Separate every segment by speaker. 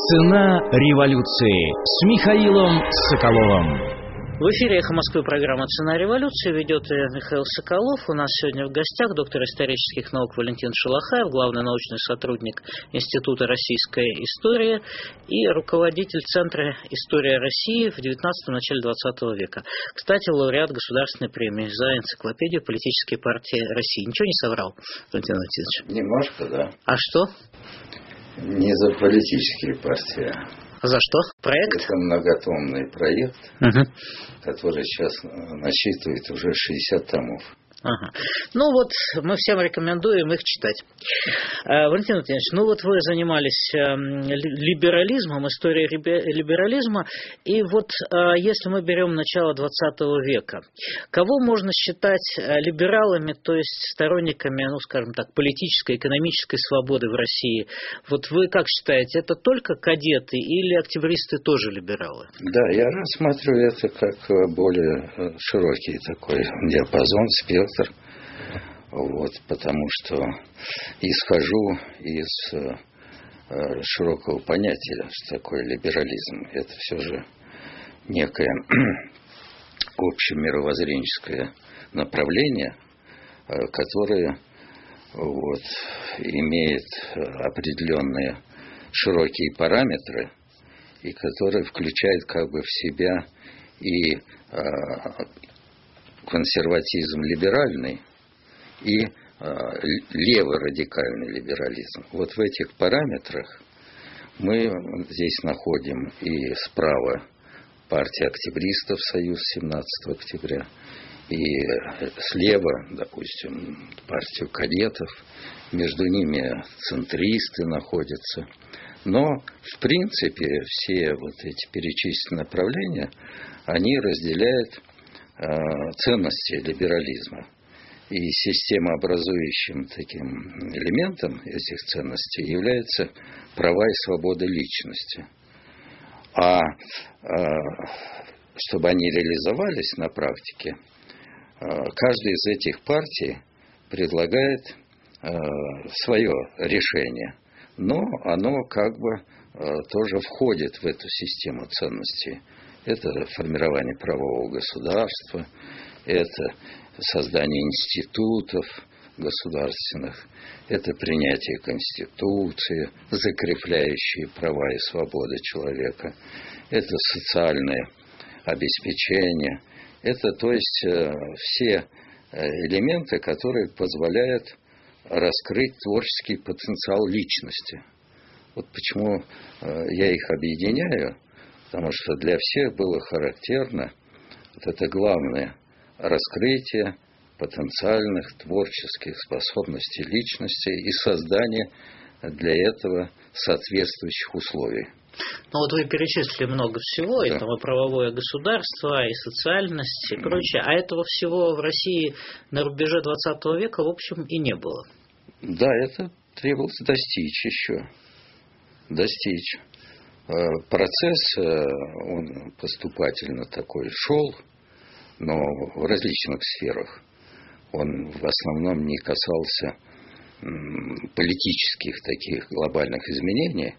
Speaker 1: Цена революции с Михаилом Соколовым.
Speaker 2: В эфире «Эхо Москвы» программа «Цена революции». Ведет Михаил Соколов. У нас сегодня в гостях доктор исторических наук Валентин Шолохаев, главный научный сотрудник Института российской истории и руководитель Центра истории России в 19-м, начале 20 века. Кстати, лауреат Государственной премии за энциклопедию политической партии России. Ничего не соврал, Валентин Валентинович?
Speaker 3: Немножко, да.
Speaker 2: А что?
Speaker 3: Не за политические партии.
Speaker 2: За что? Проект?
Speaker 3: Это многотомный проект, который сейчас насчитывает уже 60 томов.
Speaker 2: Ага. Ну вот, мы всем рекомендуем их читать. Валентин Валентинович, ну вот вы занимались либерализмом, историей либерализма, и вот если мы берем начало 20 века, кого можно считать либералами, то есть сторонниками, ну скажем так, политической, экономической свободы в России? Вот вы как считаете, это только кадеты или октябристы тоже либералы?
Speaker 3: Да, я рассматриваю это как более широкий такой диапазон, спектр. Вот, потому что исхожу из широкого понятия, что такое либерализм. Это все же некое общемировоззренческое направление, которое вот, имеет определенные широкие параметры и которое включает как бы в себя и консерватизм либеральный и леворадикальный либерализм. Вот в этих параметрах мы здесь находим и справа партия октябристов, Союз 17 октября, и слева, допустим, партию кадетов, между ними центристы находятся. Но, в принципе, все вот эти перечисленные направления, они разделяют ценности либерализма. И системообразующим таким элементом этих ценностей являются права и свободы личности. А чтобы они реализовались на практике, каждая из этих партий предлагает свое решение, но оно как бы тоже входит в эту систему ценностей. Это формирование правового государства, это создание институтов государственных, это принятие Конституции, закрепляющие права и свободы человека, это социальное обеспечение, это, то есть, все элементы, которые позволяют раскрыть творческий потенциал личности. Вот почему я их объединяю. Потому что для всех было характерно вот это главное раскрытие потенциальных творческих способностей личности и создание для этого соответствующих условий.
Speaker 2: Ну вот вы перечислили много всего, да. И там и правовое государство, и социальность, и прочее. А этого всего в России на рубеже 20 века, в общем, и не было.
Speaker 3: Да, это требовалось достичь еще. Достичь. Процесс, он поступательно такой шел, но в различных сферах. Он в основном не касался политических таких глобальных изменений,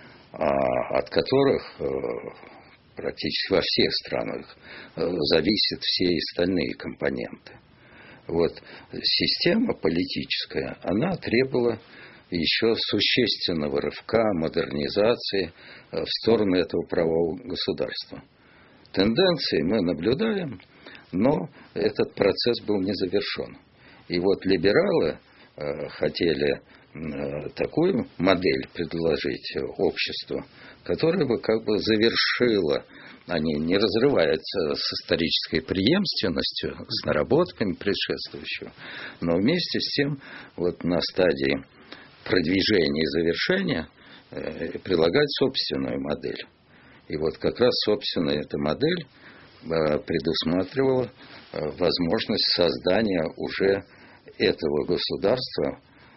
Speaker 3: от которых практически во всех странах зависят все остальные компоненты. Вот система политическая, она требовала еще существенного рывка, модернизации в сторону этого правового государства. Тенденции мы наблюдаем, но этот процесс был не завершен. И вот либералы хотели такую модель предложить обществу, которая бы как бы завершила, они не разрываются с исторической преемственностью, с наработками предшествующего, но вместе с тем вот на стадии продвижения и завершения предлагать собственную модель. И вот как раз, собственно, эта модель предусматривала возможность создания уже этого государства,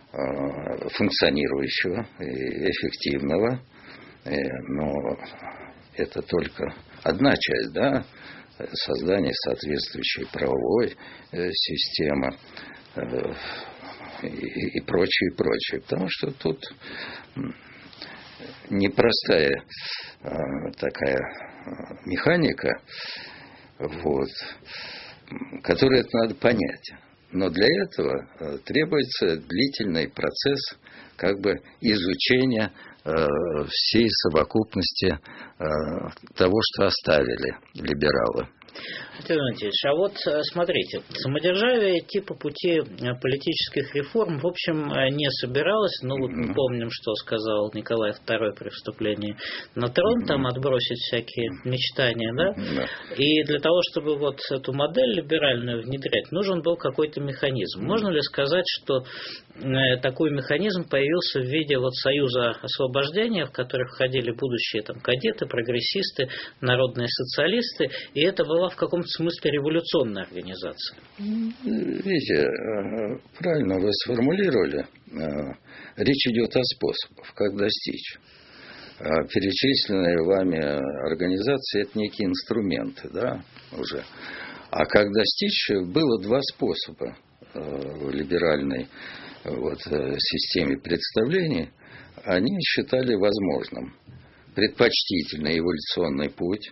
Speaker 3: функционирующего и эффективного. Но это только одна часть, да, создание соответствующей правовой системы, и прочее, и прочее. Потому что тут непростая такая механика, вот, которую это надо понять. Но для этого требуется длительный процесс как бы изучения всей совокупности того, что оставили либералы.
Speaker 2: Владимир Валентинович, а вот смотрите, самодержавие идти по пути политических реформ, в общем, не собиралось. Ну, вот мы помним, что сказал Николай II при вступлении на трон, там отбросить всякие мечтания, да? И для того, чтобы вот эту модель либеральную внедрять, нужен был какой-то механизм. Можно ли сказать, что такой механизм появился в виде вот Союза освобождения, в который входили будущие там кадеты, прогрессисты, народные социалисты, и это была в каком-то смысле революционная организация?
Speaker 3: Видите, правильно вы сформулировали. Речь идет о способах, как достичь. Перечисленные вами организации – это некие инструменты, да, уже. А как достичь, было два способа в либеральной системе представлений. Они считали возможным предпочтительный эволюционный путь,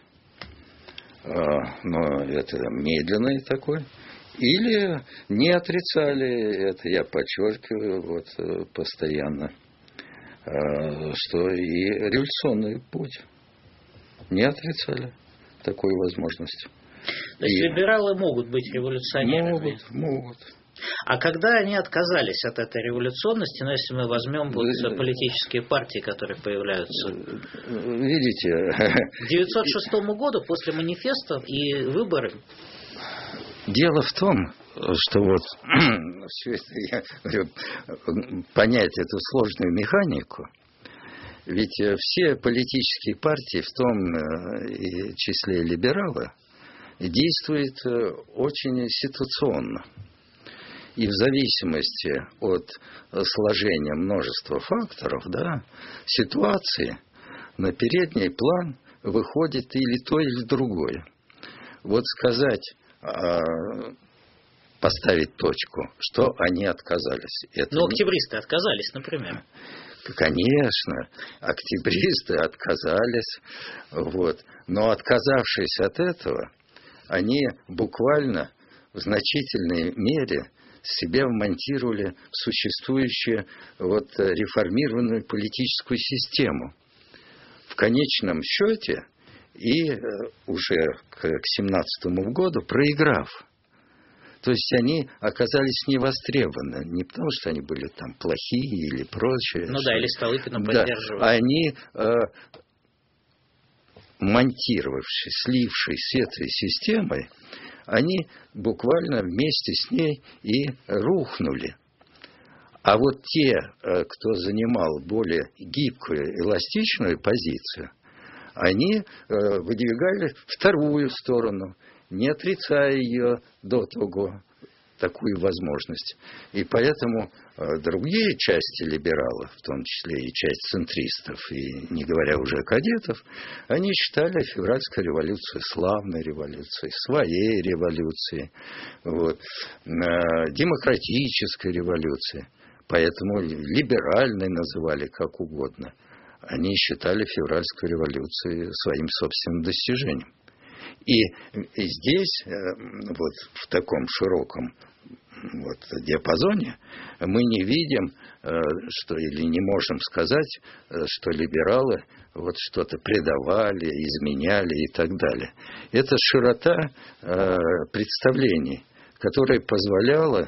Speaker 3: но это медленный такой, или не отрицали, это я подчеркиваю постоянно, что и революционный путь не отрицали такой возможности.
Speaker 2: То есть либералы могут быть революционерами?
Speaker 3: Могут.
Speaker 2: А когда они отказались от этой революционности, ну, если мы возьмем политические партии, которые появляются?
Speaker 3: Видите...
Speaker 2: К 1906 году, после манифеста и выборы...
Speaker 3: Дело в том, что все это, я говорю, понять эту сложную механику, ведь все политические партии, в том числе либералы, действуют очень ситуационно. И в зависимости от сложения множества факторов, да, ситуации на передний план выходит или то, или другое. Вот сказать, поставить точку, что они отказались.
Speaker 2: Но октябристы отказались, например.
Speaker 3: Конечно, октябристы отказались, но отказавшись от этого, они буквально в значительной мере себя вмонтировали в существующую реформированную политическую систему. В конечном счете и уже к 1917 году проиграв. То есть они оказались невостребованы. Не потому, что они были там плохие или прочее.
Speaker 2: Ну да, или Столыпина поддерживали.
Speaker 3: Да, они, монтировавшись, слившись с этой системой, они буквально вместе с ней и рухнули. А вот те, кто занимал более гибкую, эластичную позицию, они выдвигали вторую сторону, не отрицая ее до того, такую возможность. И поэтому другие части либералов, в том числе и часть центристов, и не говоря уже о кадетов, они считали февральскую революцию славной революцией, своей революцией, демократической революцией. Поэтому либеральной называли как угодно. Они считали февральскую революцию своим собственным достижением. И здесь, в таком широком диапазоне, мы не видим, или не можем сказать, что либералы что-то предавали, изменяли и так далее. Это широта представлений, которая позволяла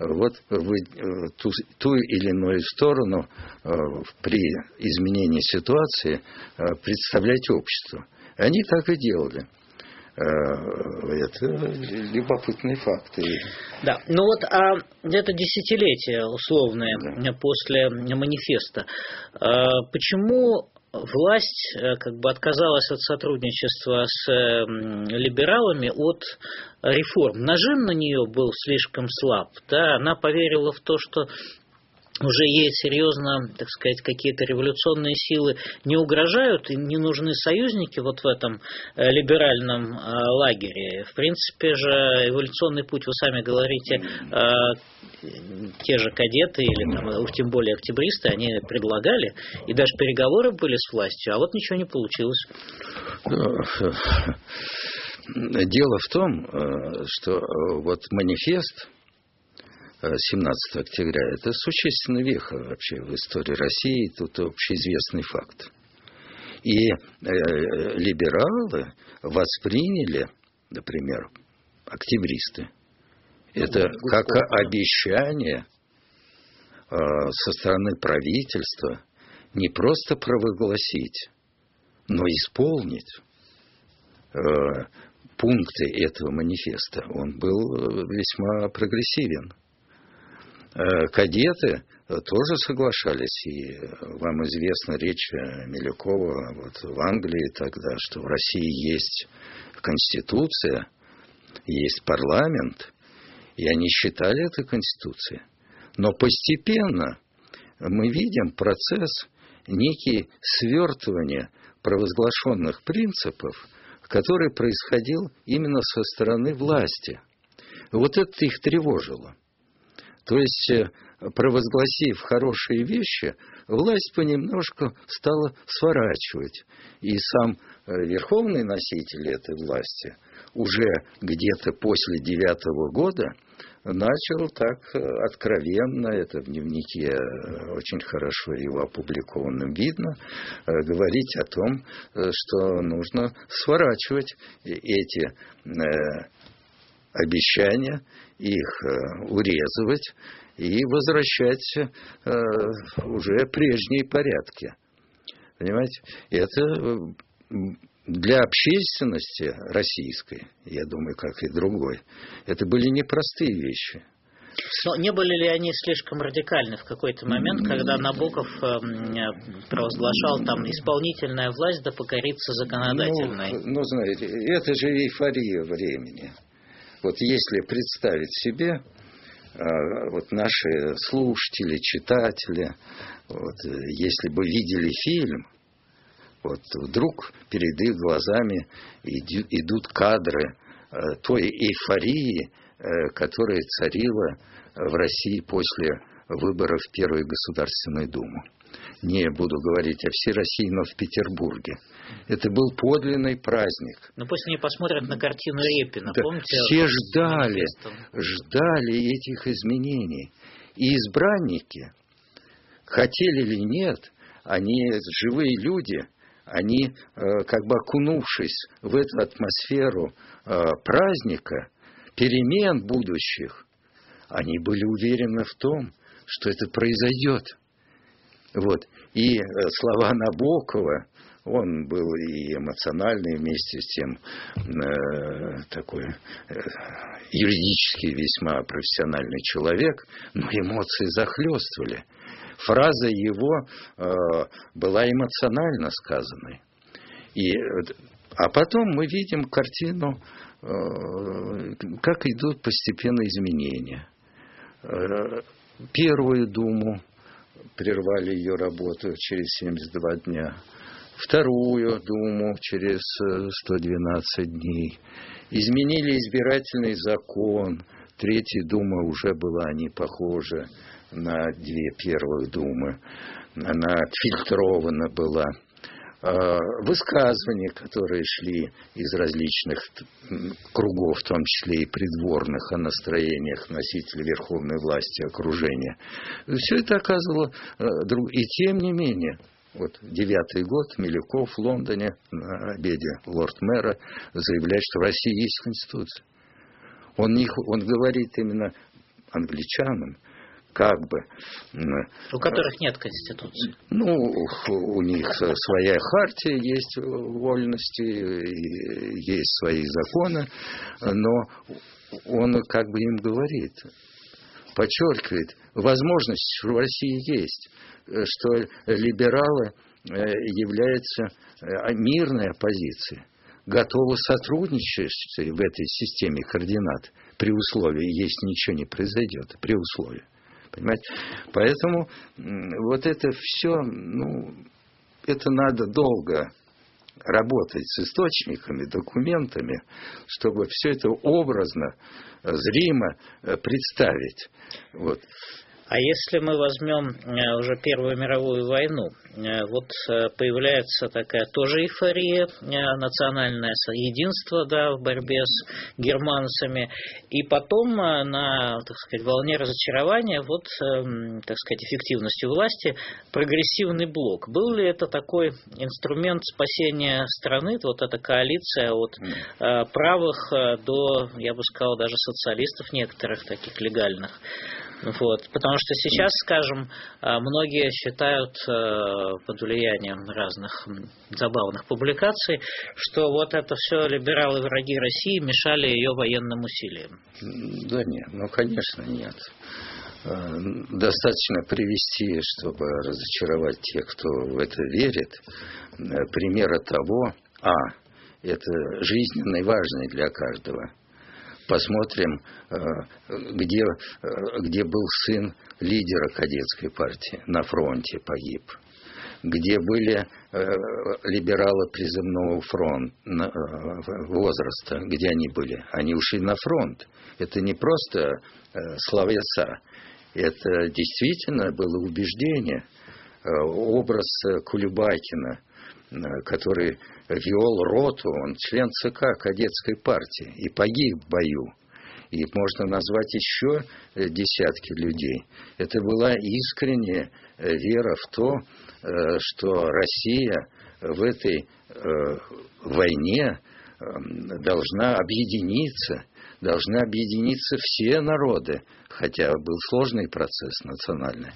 Speaker 3: ту или иную сторону при изменении ситуации представлять обществу. Они так и делали. Это любопытные факты.
Speaker 2: Да, это десятилетие условное после манифеста. Почему власть отказалась от сотрудничества с либералами от реформ? Нажим на нее был слишком слаб. Да? Она поверила в то, что уже ей серьезно, так сказать, какие-то революционные силы не угрожают и не нужны союзники вот в этом либеральном лагере. В принципе же эволюционный путь, вы сами говорите, те же кадеты или там, тем более октябристы, они предлагали, и даже переговоры были с властью, а вот ничего не получилось.
Speaker 3: Дело в том, что вот манифест 17 октября – это существенная веха вообще в истории России, тут общеизвестный факт. И либералы восприняли, например, октябристы, это как обещание со стороны правительства не просто провозгласить, но исполнить пункты этого манифеста. Он был весьма прогрессивен. Кадеты тоже соглашались, и вам известна речь Милюкова вот в Англии тогда, что в России есть конституция, есть парламент, и они считали это конституцией. Но постепенно мы видим процесс некий свертывания провозглашенных принципов, который происходил именно со стороны власти. Вот это их тревожило. То есть, провозгласив хорошие вещи, власть понемножку стала сворачивать. И сам верховный носитель этой власти уже где-то после 9-го года начал так откровенно, это в дневнике очень хорошо его опубликованным видно, говорить о том, что нужно сворачивать эти обещания, их урезывать и возвращать уже прежние порядки. Понимаете? Это для общественности российской, я думаю, как и другой, это были непростые вещи.
Speaker 2: Но не были ли они слишком радикальны в какой-то момент, когда Набоков провозглашал, там, исполнительная власть да покорится законодательной?
Speaker 3: Ну, знаете, это же эйфория времени. Вот если представить себе, вот наши слушатели, читатели, вот, если бы видели фильм, вот вдруг перед их глазами идут кадры той эйфории, которая царила в России после выборов в Первую Государственную Думу. Не буду говорить о всей России, но в Петербурге. Это был подлинный праздник.
Speaker 2: Но пусть они посмотрят на картину Репина.
Speaker 3: Да,
Speaker 2: помните?
Speaker 3: Все ждали этих изменений. И избранники, хотели или нет, они живые люди, они, как бы окунувшись в эту атмосферу праздника, перемен будущих, они были уверены в том, что это произойдет. Вот. И слова Набокова, он был и эмоциональный, вместе с тем такой юридически весьма профессиональный человек, но эмоции захлестывали. Фраза его была эмоционально сказанной. А потом мы видим картину, как идут постепенно изменения. Первую Думу прервали ее работу через 72 дня. Вторую Думу через 112 дней. Изменили избирательный закон. Третья Дума уже была не похожа на две первых Думы. Она отфильтрована была. Высказывания, которые шли из различных кругов, в том числе и придворных, о настроениях носителей верховной власти, окружения. Все это оказывало... И тем не менее, вот 9-й год, Милюков в Лондоне на обеде лорд-мэра заявляет, что в России есть Конституция. Он говорит именно англичанам, как бы...
Speaker 2: У которых нет Конституции.
Speaker 3: Ну, у них своя хартия, есть вольности, есть свои законы, но он как бы им говорит, подчеркивает, возможность в России есть, что либералы являются мирной оппозицией, готовы сотрудничать в этой системе координат при условии, если ничего не произойдет, при условии. Понимаете? Поэтому вот это все, это надо долго работать с источниками, документами, чтобы все это образно, зримо представить. Вот.
Speaker 2: А если мы возьмем уже Первую мировую войну, вот появляется такая тоже эйфория, национальное единство, да, в борьбе с германцами, и потом на, так сказать, волне разочарования, вот, так сказать, эффективностью власти, прогрессивный блок. Был ли это такой инструмент спасения страны, вот эта коалиция от правых до, я бы сказал, даже социалистов некоторых таких легальных? Вот. Потому что сейчас, скажем, многие считают под влиянием разных забавных публикаций, что вот это все либералы враги России мешали ее военным усилиям.
Speaker 3: Да нет, конечно нет. Достаточно привести, чтобы разочаровать тех, кто в это верит, примера того, это жизненно важно для каждого. Посмотрим, где был сын лидера кадетской партии, на фронте погиб. Где были либералы призывного возраста, где они были? Они ушли на фронт. Это не просто словеса, это действительно было убеждение. Образ Кулебакина, который вел роту, он член ЦК кадетской партии и погиб в бою. И можно назвать еще десятки людей. Это была искренняя вера в то, что Россия в этой войне должна объединиться все народы, хотя был сложный процесс национальный,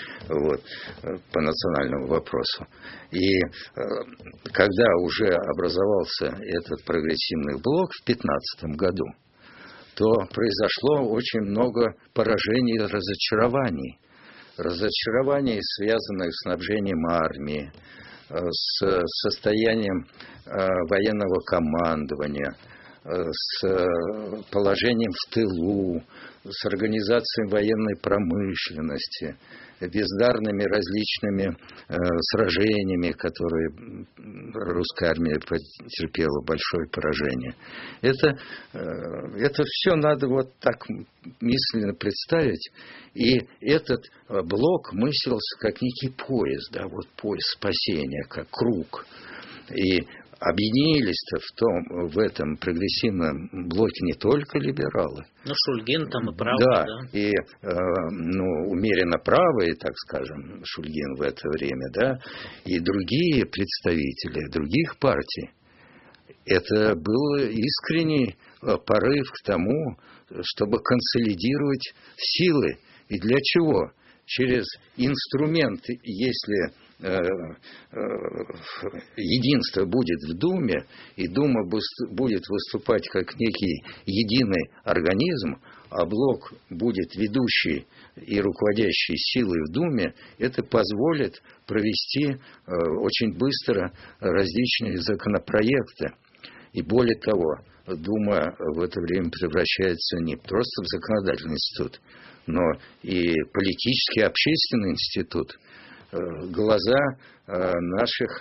Speaker 3: по национальному вопросу. И когда уже образовался этот прогрессивный блок в 2015 году, то произошло очень много поражений и разочарований. Разочарований, связанных с снабжением армии, с состоянием военного командования, с положением в тылу, с организацией военной промышленности, бездарными различными сражениями, которые русская армия потерпела большое поражение. Это все надо вот так мысленно представить. И этот блок мыслился как некий поезд, поезд спасения, как круг. И объединились-то в этом прогрессивном блоке не только либералы.
Speaker 2: Шульгин там и правый, да.
Speaker 3: И умеренно правые, так скажем, Шульгин в это время, и другие представители других партий. Это был искренний порыв к тому, чтобы консолидировать силы. И для чего? Через инструмент, если единство будет в Думе, и Дума будет выступать как некий единый организм, а блок будет ведущей и руководящей силой в Думе, это позволит провести очень быстро различные законопроекты. И более того, Дума в это время превращается не просто в законодательный институт, но и политический, общественный институт. Глаза наших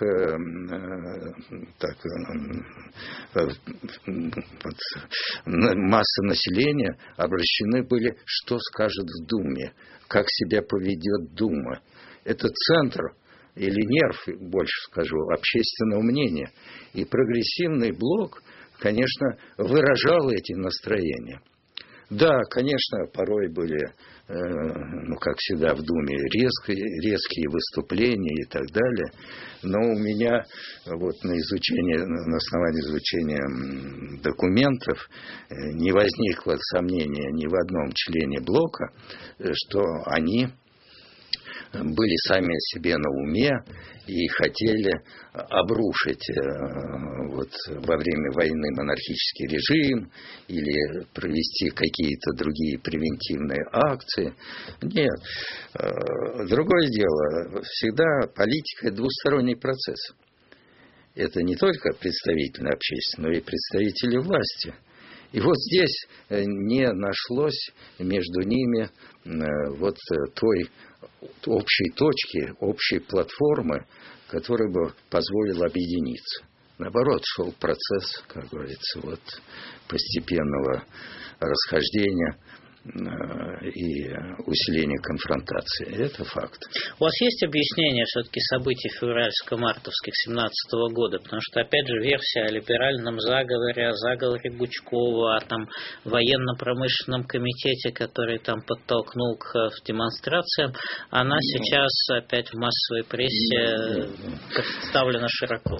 Speaker 3: массы населения обращены были, что скажет в Думе, как себя поведет Дума. Это центр или нерв, больше скажу, общественного мнения. И прогрессивный блок, конечно, выражал эти настроения. Да, конечно, порой были, как всегда в Думе, резкие выступления и так далее. Но у меня на основании изучения документов не возникло сомнения ни в одном члене блока, что они были сами себе на уме и хотели обрушить во время войны монархический режим или провести какие-то другие превентивные акции. Нет. Другое дело, всегда политика – это двусторонний процесс. Это не только представители общественности, но и представители власти. И вот здесь не нашлось между ними вот той общей точки, общей платформы, которая бы позволила объединиться. Наоборот, шел процесс, как говорится, вот постепенного расхождения и усиления конфронтации. Это факт.
Speaker 2: У вас есть объяснение все-таки событий февральско-мартовских 17 года? Потому что, опять же, версия о либеральном заговоре, о заговоре Гучкова, о там военно-промышленном комитете, который там подтолкнул к демонстрациям, она сейчас опять в массовой прессе представлена широко.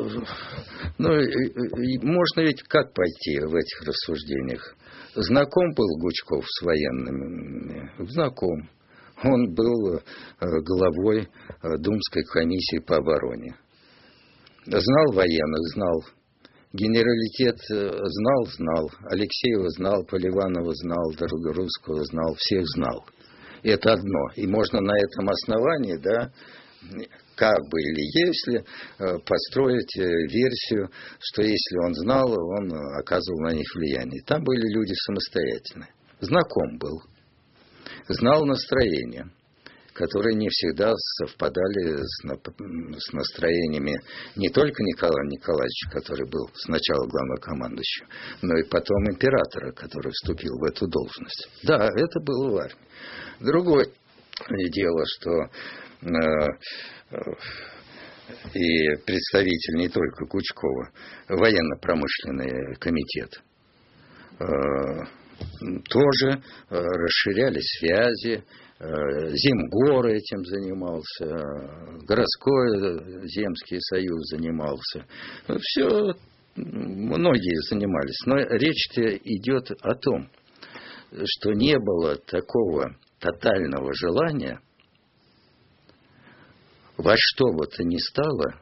Speaker 3: Можно ведь как пойти в этих рассуждениях? Знаком был Гучков с военными? Знаком. Он был главой Думской комиссии по обороне. Знал военных, знал. Генералитет знал. Алексеева знал, Поливанова знал, Русского знал, всех знал. Это одно. И можно на этом основании, как бы или если, построить версию, что если он знал, он оказывал на них влияние. Там были люди самостоятельные. Знаком был. Знал настроения, которые не всегда совпадали с настроениями не только Николая Николаевича, который был сначала главнокомандующим, но и потом императора, который вступил в эту должность. Да, это было в армии. Другое дело, что и представитель не только Гучкова, военно-промышленный комитет, тоже расширяли связи, Земгор этим занимался, городской земский союз занимался. Все, многие занимались. Но речь-то идет о том, что не было такого тотального желания во что бы то ни стало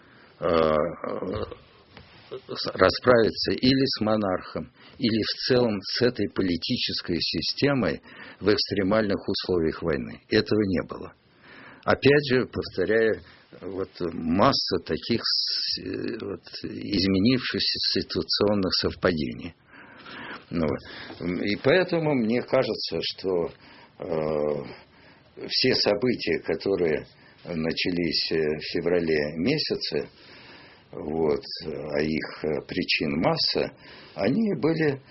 Speaker 3: расправиться или с монархом, или в целом с этой политической системой в экстремальных условиях войны. Этого не было. Опять же, повторяю, масса таких изменившихся ситуационных совпадений. И поэтому мне кажется, что все события, которые начались в феврале месяце, а их причин масса, они были,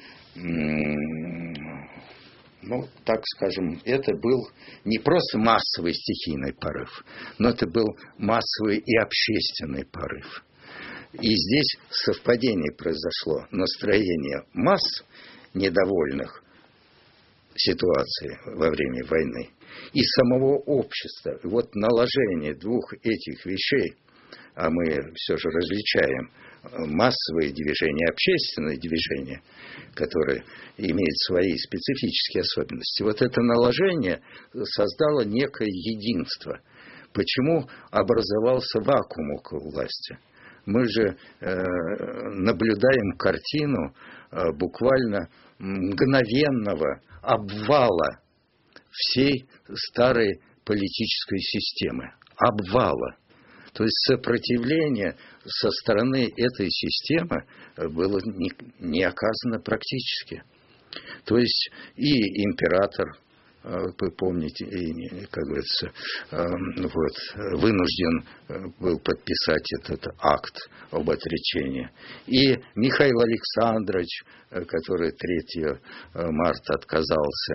Speaker 3: так скажем, это был не просто массовый стихийный порыв, но это был массовый и общественный порыв. И здесь совпадение произошло. Настроение масс, недовольных ситуацией во время войны, и самого общества. Наложение двух этих вещей, а мы все же различаем массовые движения и общественные движения, которые имеют свои специфические особенности. Это наложение создало некое единство. Почему образовался вакуум около власти? Мы же наблюдаем картину буквально мгновенного обвала всей старой политической системы. Обвала. То есть сопротивление со стороны этой системы было не оказано практически. То есть и император, вы помните, как говорится, вынужден был подписать этот акт об отречении. И Михаил Александрович, который 3 марта отказался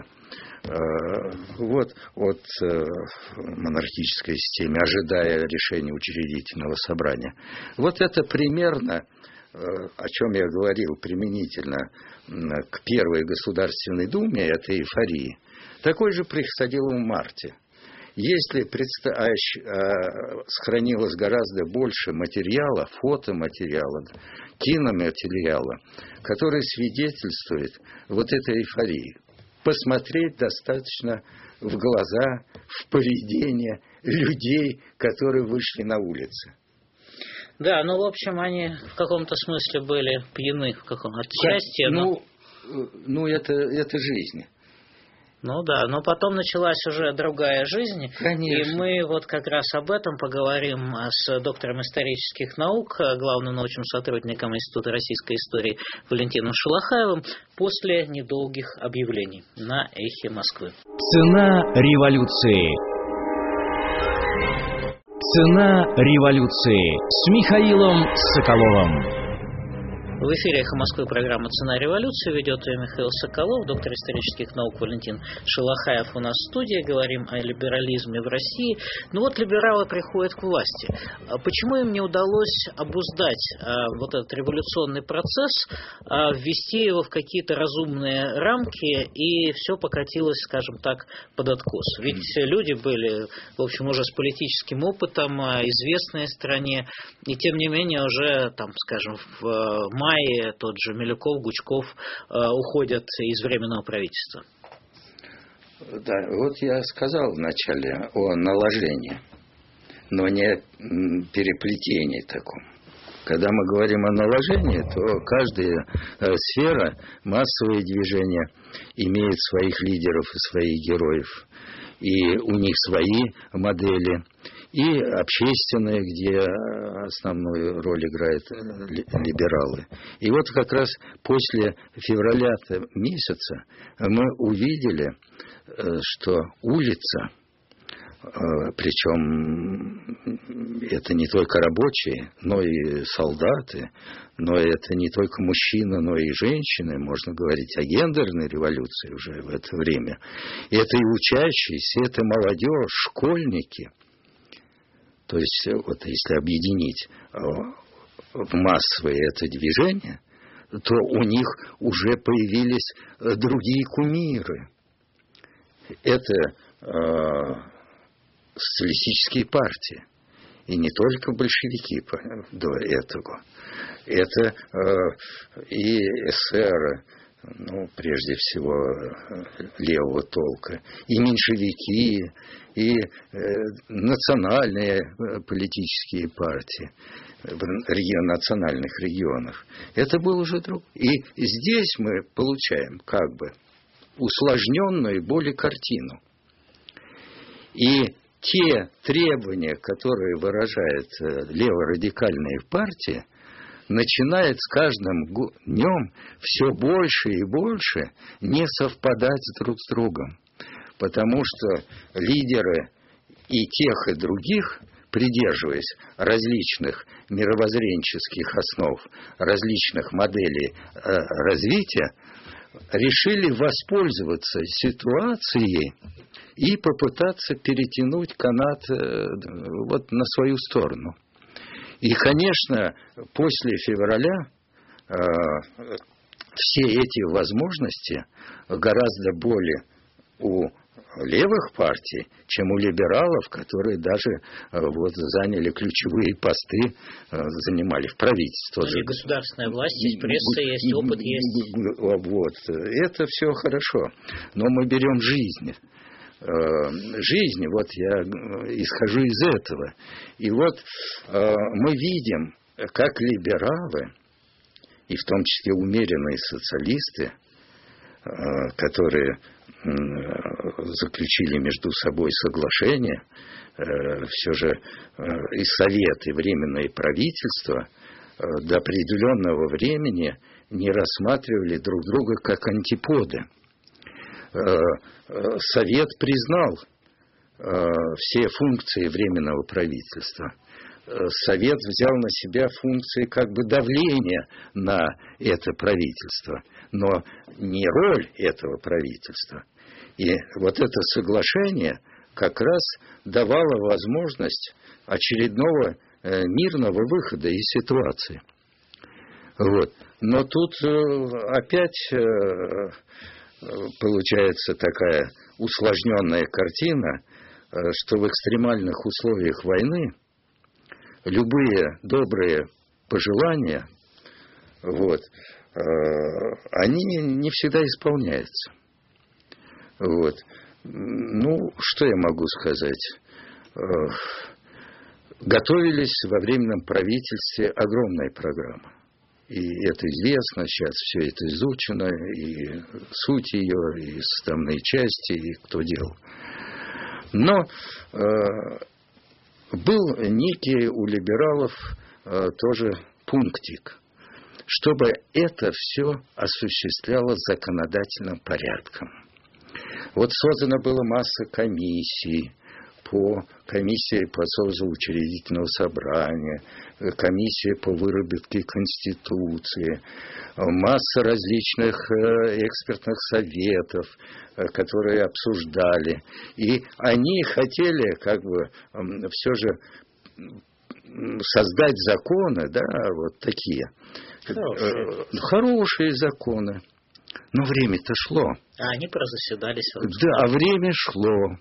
Speaker 3: от монархической системы, ожидая решения учредительного собрания. Это примерно, о чем я говорил применительно к Первой Государственной Думе, этой эйфории. Такой же происходило в марте. Если сохранилось гораздо больше материала, фотоматериала, киноматериала, который свидетельствует этой эйфории. Посмотреть достаточно в глаза, в поведение людей, которые вышли на улицы.
Speaker 2: Да, в общем, они в каком-то смысле были пьяны, от счастья.
Speaker 3: Это жизнь.
Speaker 2: Ну да, но потом началась уже другая жизнь.
Speaker 3: Конечно.
Speaker 2: И мы вот как раз об этом поговорим с доктором исторических наук, главным научным сотрудником Института российской истории Валентином Шолохаевым после недолгих объявлений на «Эхе Москвы».
Speaker 1: Цена революции. Цена революции с Михаилом Соколовым.
Speaker 2: В эфире «Эхо Москвы» программа «Цена революции». Ведет ее Михаил Соколов, доктор исторических наук Валентин Шолохаев у нас в студии. Говорим о либерализме в России. Ну вот либералы приходят к власти. Почему им не удалось обуздать вот этот революционный процесс, ввести его в какие-то разумные рамки, и все покатилось, скажем так, под откос? Ведь люди были, в общем, уже с политическим опытом, известные стране, и тем не менее уже, там, скажем, в мае тот же Милюков, Гучков уходят из Временного правительства.
Speaker 3: Да, вот я сказал вначале о наложении, но не переплетении таком. Когда мы говорим о наложении, то каждая сфера, массовые движения, имеет своих лидеров и своих героев. И у них свои модели. И общественные, где основную роль играют либералы. И вот как раз после февраля месяца мы увидели, что улица, причем это не только рабочие, но и солдаты, но это не только мужчины, но и женщины, можно говорить о гендерной революции уже в это время. Это и учащиеся, это молодежь, школьники. То есть, вот если объединить в массовое это движение, то у них уже появились другие кумиры. Это социалистические партии. И не только большевики до этого. Это и эсеры, ну, прежде всего, левого толка, и меньшевики, и национальные политические партии в национальных регионах. Это был уже друг. И здесь мы получаем как бы усложненную более картину. И те требования, которые выражают леворадикальные партии, начинает с каждым днем все больше и больше не совпадать друг с другом. Потому что лидеры и тех, и других, придерживаясь различных мировоззренческих основ, различных моделей развития, решили воспользоваться ситуацией и попытаться перетянуть канат вот на свою сторону. И, конечно, после февраля все эти возможности гораздо более у левых партий, чем у либералов, которые даже вот заняли ключевые посты, занимали в правительстве.
Speaker 2: Тоже государственная власть, есть пресса, есть опыт, есть.
Speaker 3: Вот. Это все хорошо. Но мы берем жизнь. Жизнь, вот я исхожу из этого. И вот мы видим, как либералы, и в том числе умеренные социалисты, которые заключили между собой соглашение, все же и Совет, и Временное правительство до определенного времени не рассматривали друг друга как антиподы. Совет признал все функции Временного правительства. Совет взял на себя функции как бы давления на это правительство, но не роль этого правительства. И вот это соглашение как раз давало возможность очередного мирного выхода из ситуации. Вот. Но тут опять получается такая усложненная картина, что в экстремальных условиях войны любые добрые пожелания, вот, они не всегда исполняются. Вот. Ну, что я могу сказать? Готовились во Временном правительстве огромные программы. И это известно, сейчас все это изучено, и суть ее, и составные части, и кто делал. Но был некий у либералов тоже пунктик, чтобы это все осуществлялось законодательным порядком. Вот создана была масса комиссий, комиссия по созыву учредительного собрания, комиссия по выработке Конституции, масса различных экспертных советов, которые обсуждали. И они хотели все же создать законы, да, вот такие. Хорошие законы. Но время-то шло.
Speaker 2: А они прозаседались.
Speaker 3: Да, время шло.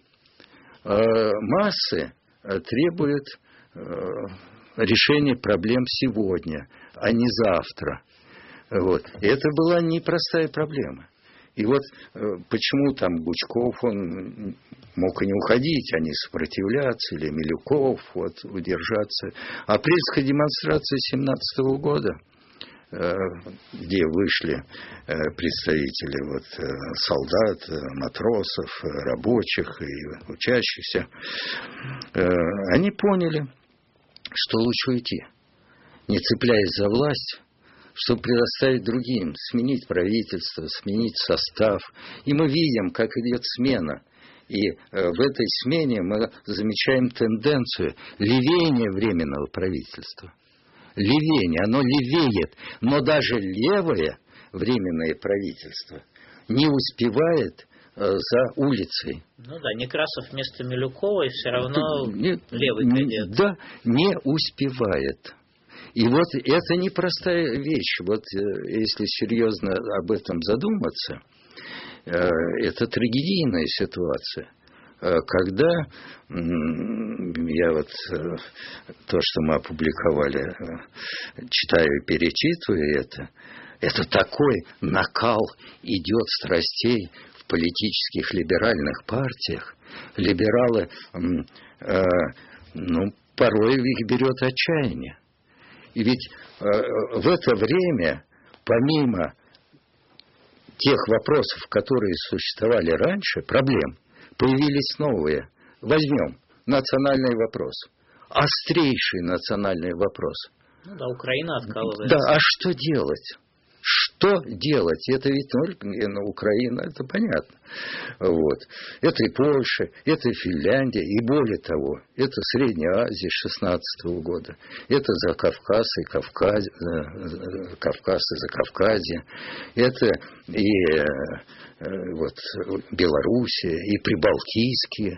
Speaker 3: Массы требуют решения проблем сегодня, а не завтра. Вот. И это была непростая проблема. И вот почему там Гучков, он мог и не уходить, а не сопротивляться, или Милюков, удержаться. Апрельская демонстрация 17 года, где вышли представители солдат, матросов, рабочих и учащихся, они поняли, что лучше уйти, не цепляясь за власть, чтобы предоставить другим, сменить правительство, сменить состав. И мы видим, как идет смена. И в этой смене мы замечаем тенденцию левения временного правительства. Левение, оно левеет, но даже левое временное правительство не успевает за улицей.
Speaker 2: Ну да, Некрасов вместо Милюковой все равно левый кандидат.
Speaker 3: Да, не успевает. И вот это непростая вещь. Вот если серьезно об этом задуматься, это трагедийная ситуация. Когда я то, что мы опубликовали, читаю и перечитываю это такой накал идет страстей в политических либеральных партиях. Либералы, порой их берет отчаяние. И ведь в это время, помимо тех вопросов, которые существовали раньше, проблем, появились новые. Возьмем национальный вопрос. Острейший национальный вопрос.
Speaker 2: Ну да, Украина откалывается.
Speaker 3: Да, а что делать? Что делать? Это ведь только Украина, это понятно. Вот. Это и Польша, это и Финляндия, и более того, это Средняя Азия 16 года. Это Закавказ и Кавказ и Закавказье. Это и Белоруссия, и Прибалтийские.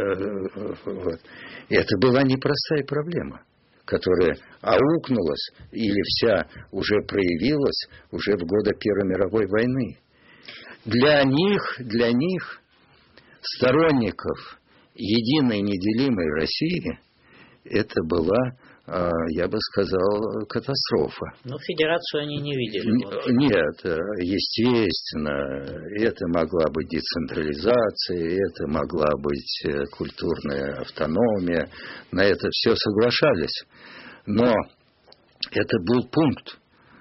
Speaker 3: Это была непростая проблема, которая аукнулась или вся уже проявилась уже в годы Первой мировой войны. Для них, сторонников единой неделимой России, это была, я бы сказал, катастрофа.
Speaker 2: Но федерацию они не видели.
Speaker 3: Нет, естественно, это могла быть децентрализация, это могла быть культурная автономия, на это все соглашались. Но это был пункт,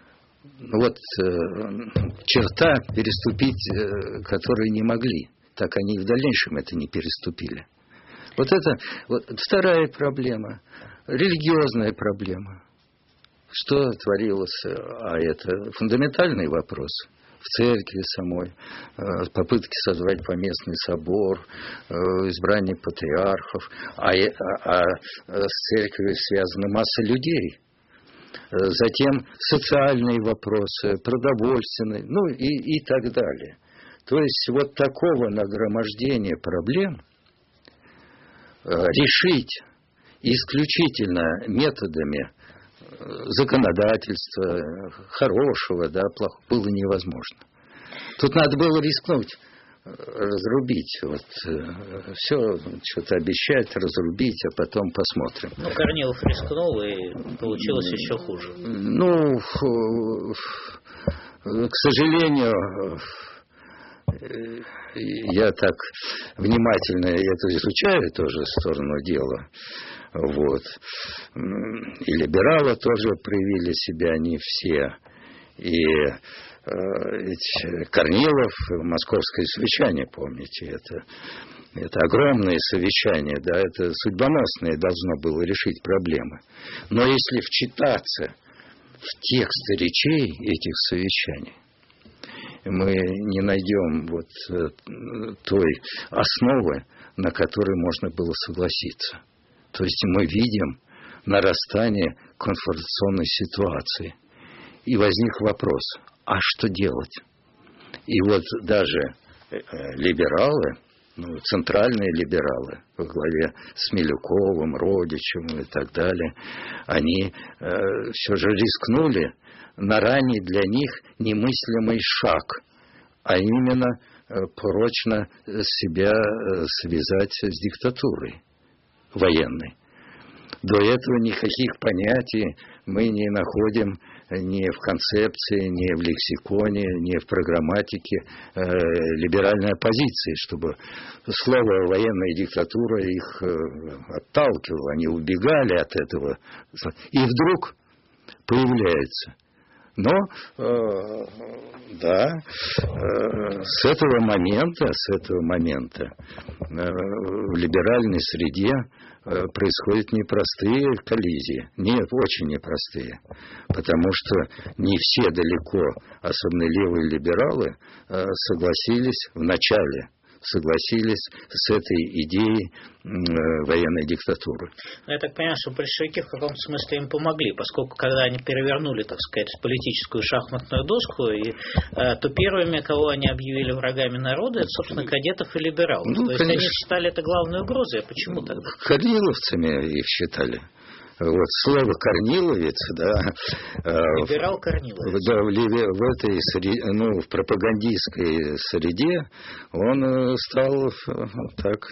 Speaker 3: черта, переступить, которую не могли. Так они и в дальнейшем это не переступили. Это вторая проблема, религиозная проблема. Что творилось, а это фундаментальный вопрос. В церкви самой, попытки созвать поместный собор, избрание патриархов, а с церковью связана масса людей. Затем социальные вопросы, продовольственные, и так далее. То есть такого нагромождения проблем решить исключительно методами законодательства, хорошего, плохого, было невозможно. Тут надо было рискнуть, разрубить. Все что-то обещать, разрубить, а потом посмотрим.
Speaker 2: Корнилов рискнул, и получилось еще хуже.
Speaker 3: К сожалению, я так внимательно это изучаю, тоже сторону дела. И либералы тоже проявили себя, не все. И ведь Корнилов, московское совещание, помните, это огромное совещание, да, это судьбоносное должно было решить проблемы. Но если вчитаться в тексты речей этих совещаний, мы не найдем вот той основы, на которой можно было согласиться. То есть мы видим нарастание конфронтационной ситуации. И возник вопрос, а что делать? И вот даже либералы, центральные либералы во главе с Милюковым, Родичем и так далее, они все же рискнули на ранний для них немыслимый шаг, а именно прочно себя связать с диктатурой военной. До этого никаких понятий мы не находим ни в концепции, ни в лексиконе, ни в программатике либеральной оппозиции, чтобы слово «военная диктатура» их отталкивало, они убегали от этого. И вдруг появляется. Но, да, с этого момента в либеральной среде происходят непростые коллизии. Нет, очень непростые. Потому что не все далеко, особенно левые либералы, согласились с этой идеей военной диктатуры.
Speaker 2: Я так понимаю, что большевики в каком-то смысле им помогли, поскольку когда они перевернули, так сказать, политическую шахматную доску, то первыми, кого они объявили врагами народа, это, собственно, кадетов и либералов. То есть они считали это главной угрозой. А почему тогда?
Speaker 3: Корниловцами их считали. Вот слово «корниловец», да.
Speaker 2: Либерал Корниловец.
Speaker 3: Да, в этой среде, в пропагандистской среде он стал так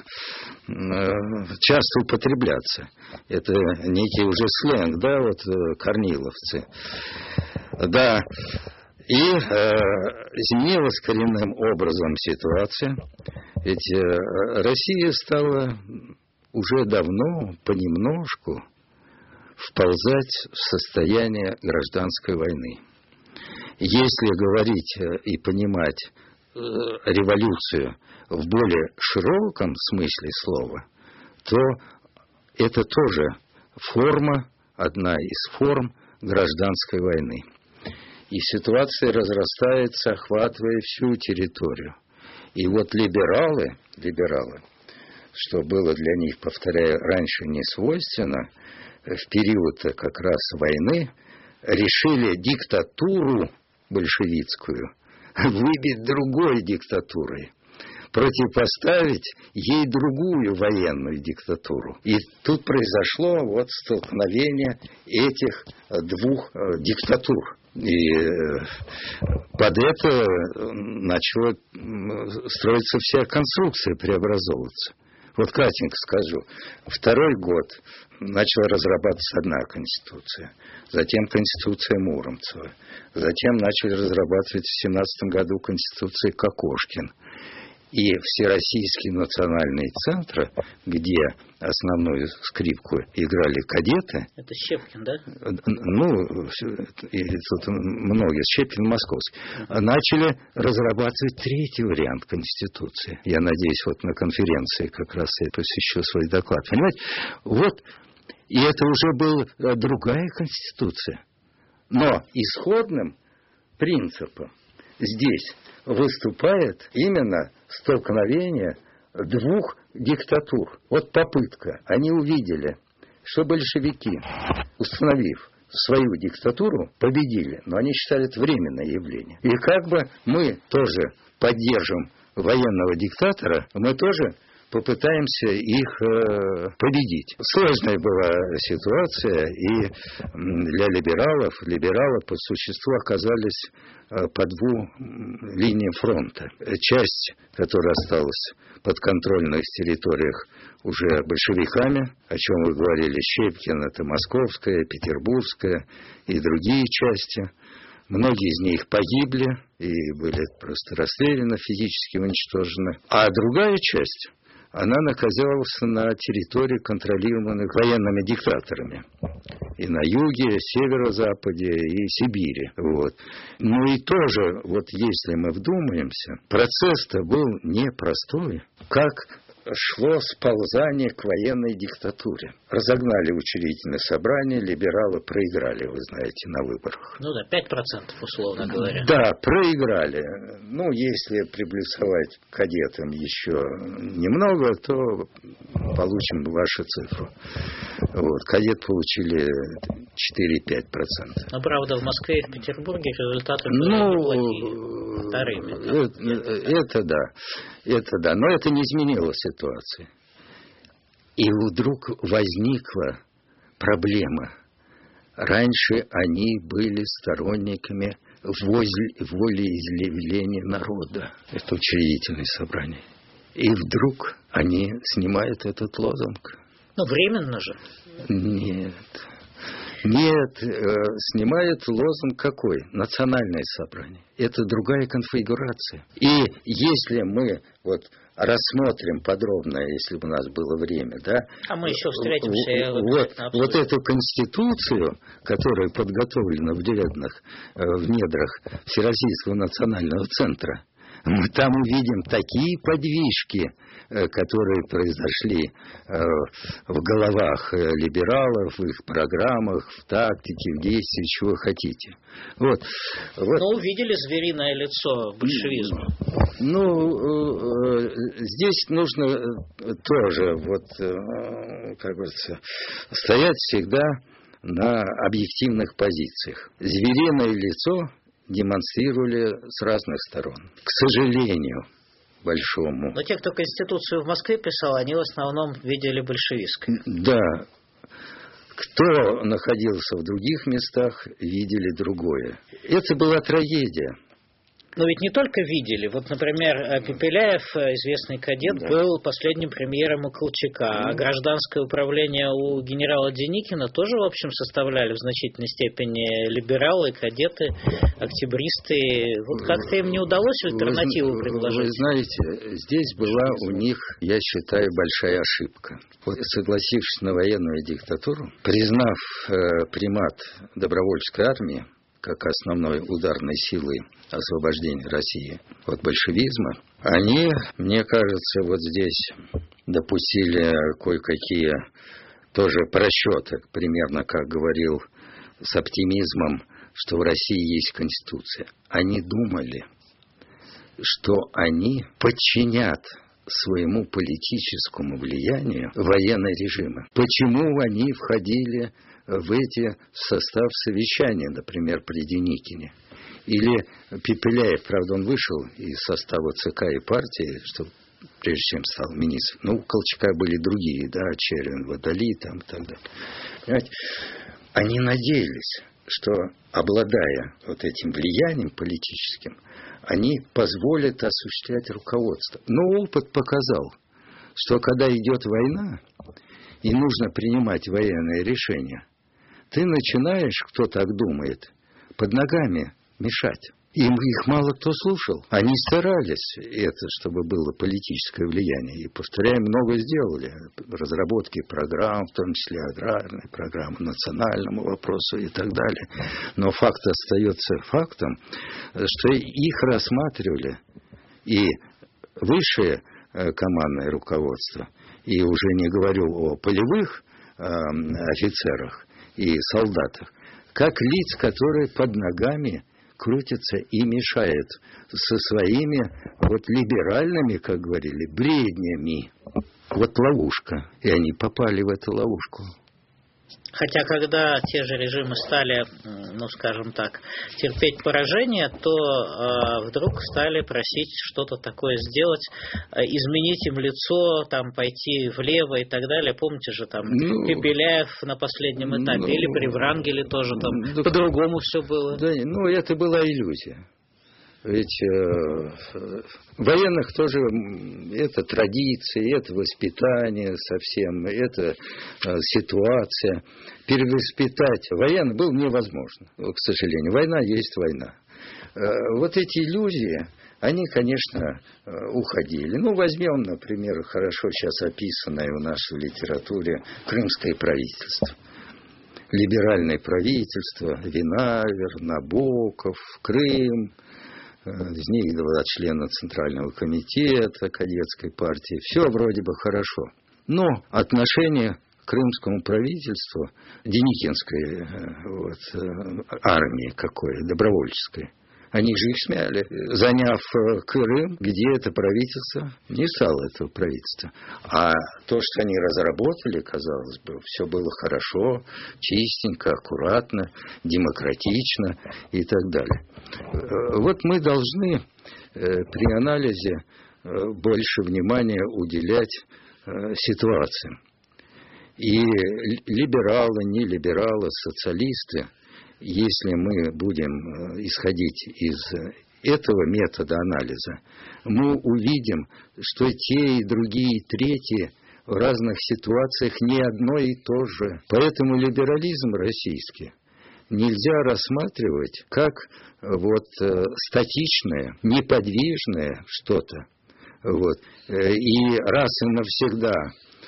Speaker 3: часто употребляться. Это некий уже сленг, да, вот корниловцы. Да. И изменилась коренным образом ситуация. Ведь Россия стала уже давно понемножку вползать в состояние гражданской войны. Если говорить и понимать революцию в более широком смысле слова, то это тоже одна из форм гражданской войны. И ситуация разрастается, охватывая всю территорию. И вот либералы, что было для них, повторяю, раньше не свойственно, в период как раз войны решили диктатуру большевистскую выбить другой диктатурой, противопоставить ей другую военную диктатуру. И тут произошло столкновение этих двух диктатур. И под это начала строиться вся конструкция, преобразовываться. Вот кратенько скажу. Второй год начала разрабатываться одна конституция, затем конституция Муромцева, затем начали разрабатывать в 1917 году конституция Кокошкин. И Всероссийский национальный центр, где основную скрипку играли кадеты.
Speaker 2: Это Щепкин, да?
Speaker 3: И тут многие, Щепкин московский. Начали разрабатывать третий вариант Конституции. Я надеюсь, на конференции как раз я посвящу свой доклад. Понимаете? И это уже была другая Конституция. Но исходным принципом здесь выступает именно столкновение двух диктатур. Попытка. Они увидели, что большевики, установив свою диктатуру, победили. Но они считали это временное явление. И мы тоже поддержим военного диктатора, мы тоже попытаемся их победить. Сложная была ситуация, и для либералов, либералы по существу оказались по двум линиям фронта. Часть, которая осталась подконтрольных территориях уже большевиками, о чем вы говорили, Щепкин, это Московская, Петербургская и другие части. Многие из них погибли и были просто расстреляны, физически уничтожены. А другая часть, она находилась на территории, контролируемых военными диктаторами. И на юге, северо-западе, и Сибири. Вот. Ну и тоже, вот если мы вдумаемся, процесс-то был непростой. Как шло сползание к военной диктатуре. Разогнали учредительное собрание, либералы проиграли, вы знаете, на выборах.
Speaker 2: Ну да, 5%, условно говоря.
Speaker 3: Да, проиграли. Ну, если приплюсовать кадетам еще немного, то получим вашу цифру. Вот, кадет получили 4-5%.
Speaker 2: Но, правда, в Москве и в Петербурге результаты были вторыми.
Speaker 3: Это да, но это не изменило ситуации. И вдруг возникла проблема. Раньше они были сторонниками волеизъявления народа. Это учредительное собрание. И вдруг они снимают этот лозунг.
Speaker 2: Ну, временно же.
Speaker 3: Нет, снимает лозунг какой? Национальное собрание. Это другая конфигурация. И если мы вот рассмотрим подробно, если бы у нас было время, да?
Speaker 2: А мы еще встретимся.
Speaker 3: Вот эту конституцию, которая подготовлена в недрах Всероссийского национального центра, мы там увидим такие подвижки, которые произошли в головах либералов, в их программах, в тактике, в действии, чего хотите. Вот.
Speaker 2: Но увидели звериное лицо большевизма.
Speaker 3: Ну, здесь нужно тоже, как говорится, стоять всегда на объективных позициях. Звериное лицо демонстрировали с разных сторон. К сожалению, большому.
Speaker 2: Но те, кто Конституцию в Москве писал, они в основном видели большевистской.
Speaker 3: Да. Кто находился в других местах, видели другое. Это была трагедия.
Speaker 2: Но ведь не только видели. Вот, например, Пепеляев, известный кадет, был последним премьером у Колчака. А гражданское управление у генерала Деникина тоже, в общем, составляли в значительной степени либералы, кадеты, октябристы. Вот как-то им не удалось альтернативу предложить.
Speaker 3: Вы знаете, здесь была у них, я считаю, большая ошибка. Вот, согласившись на военную диктатуру, признав примат добровольческой армии, как основной ударной силы освобождения России от большевизма, они, мне кажется, вот здесь допустили кое-какие тоже просчеты, примерно как говорил с оптимизмом, что в России есть Конституция. Они думали, что они подчинят своему политическому влиянию военные режимы. Почему они входили в состав совещания, например, при Деникине? Или Пепеляев, правда, он вышел из состава ЦК и партии, что прежде чем стал министром. Ну, у Колчака были другие, да, Червин, Водолей, там и так далее. Понимаете? Они надеялись, что, обладая вот этим влиянием политическим, они позволят осуществлять руководство. Но опыт показал, что когда идет война, и нужно принимать военные решения, ты начинаешь, кто так думает, под ногами мешать. Их мало кто слушал. Они старались, чтобы было политическое влияние. И, повторяю, много сделали. Разработки программ, в том числе аграрной программы, национальному вопросу и так далее. Но факт остается фактом, что их рассматривали и высшее командное руководство, и уже не говорю о полевых офицерах и солдатах, как лиц, которые под ногами крутятся и мешают со своими либеральными, как говорили, бреднями. Вот ловушка. И они попали в эту ловушку.
Speaker 2: Хотя, когда те же режимы стали, скажем так, терпеть поражение, то вдруг стали просить что-то такое сделать, изменить им лицо, там, пойти влево и так далее. Помните же, там, Пепеляев на последнем этапе, или при Врангеле тоже там по-другому все было.
Speaker 3: Да, это была иллюзия. Ведь военных тоже это традиции, это воспитание совсем, это ситуация. Перевоспитать военных было невозможно, к сожалению. Война есть война. Вот эти иллюзии, они, конечно, уходили. Ну, возьмем, например, хорошо сейчас описанное у нас в литературе крымское правительство. Либеральное правительство, Винавер, Набоков, Крым, из них 2 члена Центрального комитета кадетской партии. Все вроде бы хорошо. Но отношение к крымскому правительству, Деникинской армии какой, добровольческой, они же их смяли, заняв Крым, где это правительство не стало этого правительства. А то, что они разработали, казалось бы, все было хорошо, чистенько, аккуратно, демократично и так далее. Вот мы должны при анализе больше внимания уделять ситуациям. И либералы, не либералы, социалисты, если мы будем исходить из этого метода анализа, мы увидим, что те и другие, и третьи в разных ситуациях не одно и то же. Поэтому либерализм российский нельзя рассматривать как статичное, неподвижное что-то. И раз и навсегда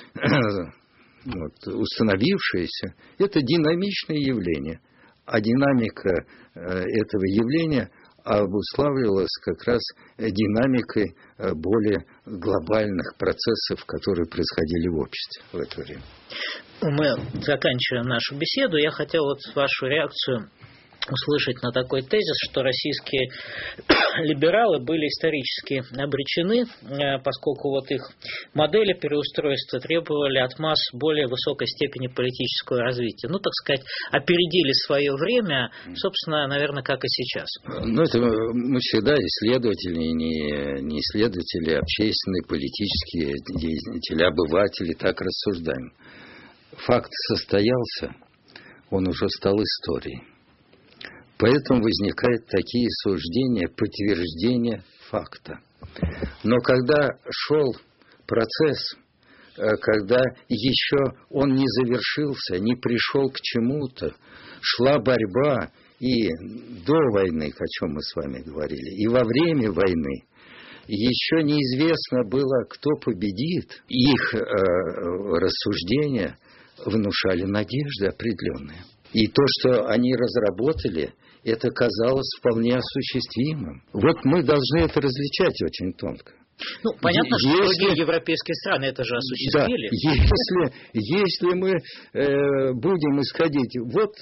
Speaker 3: установившееся, это динамичное явление. А динамика этого явления обуславливалась как раз динамикой более глобальных процессов, которые происходили в обществе в это время.
Speaker 2: Мы заканчиваем нашу беседу. Я хотел вашу реакцию услышать на такой тезис, что российские либералы были исторически обречены, поскольку их модели переустройства требовали от масс более высокой степени политического развития. Так сказать, опередили свое время, собственно, наверное, как и сейчас.
Speaker 3: Это мы всегда исследователи, не исследователи, общественные, политические деятели, обыватели так рассуждаем. Факт состоялся, он уже стал историей. Поэтому возникают такие суждения, подтверждения факта. Но когда шел процесс, когда еще он не завершился, не пришел к чему-то, шла борьба и до войны, о чем мы с вами говорили, и во время войны, еще неизвестно было, кто победит. Их рассуждения внушали надежды определенные. И то, что они разработали, это казалось вполне осуществимым. Мы должны это различать очень тонко.
Speaker 2: Понятно, что другие европейские страны это же осуществили.
Speaker 3: Да, если мы будем исходить,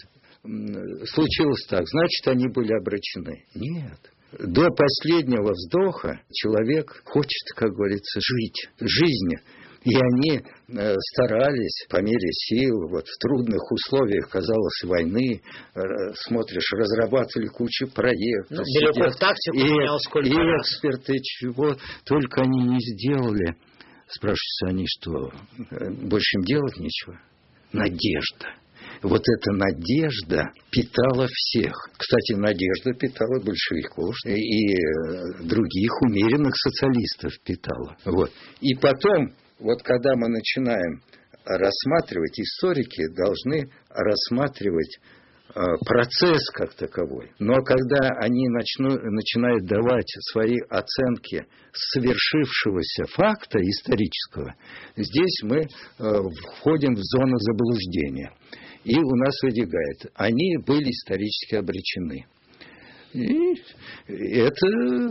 Speaker 3: случилось так, значит, они были обречены. Нет. До последнего вздоха человек хочет, как говорится, жить жизнью. И они старались по мере сил, в трудных условиях, казалось, войны, смотришь, разрабатывали кучу проектов.
Speaker 2: Беляков тактику менял сколько раз.
Speaker 3: И эксперты, чего только они не сделали. Спрашиваются они, что больше им делать нечего? Надежда. Эта надежда питала всех. Кстати, надежда питала большевиков и других умеренных социалистов питала. И потом, когда мы начинаем рассматривать, историки должны рассматривать процесс как таковой. Но когда они начинают давать свои оценки совершившегося факта исторического, здесь мы входим в зону заблуждения. И у нас выдвигает, они были исторически обречены. И это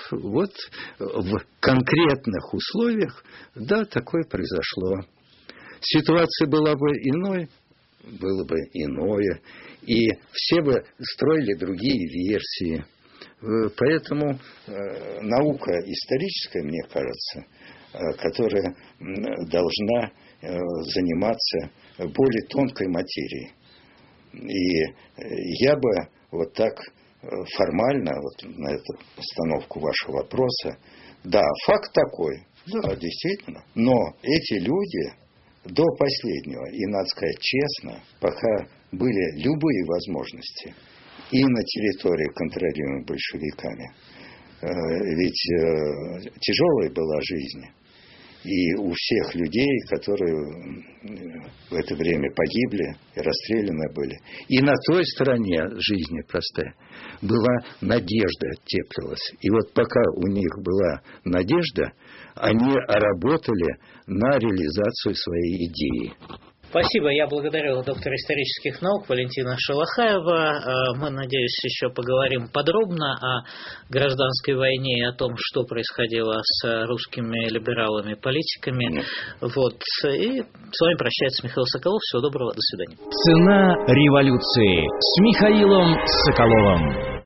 Speaker 3: в конкретных условиях, да, такое произошло. Ситуация была бы иной, было бы иное, и все бы строили другие версии. Поэтому наука историческая, мне кажется, которая должна заниматься более тонкой материей. И я бы так формально на эту постановку вашего вопроса, да, факт такой, да, действительно, но эти люди до последнего, и надо сказать честно, пока были любые возможности и на территории, контролируемой большевиками, ведь тяжелая была жизнь, и у всех людей, которые в это время погибли и расстреляны были. И на той стороне жизни простая была надежда, теплилась. И вот пока у них была надежда, они работали на реализацию своей идеи.
Speaker 2: Спасибо. Я благодарю доктора исторических наук Валентина Шалахаева. Мы, надеюсь, еще поговорим подробно о гражданской войне и о том, что происходило с русскими либералами, политиками. Вот. И с вами прощается Михаил Соколов. Всего доброго. До свидания.
Speaker 1: Цена революции с Михаилом Соколовым.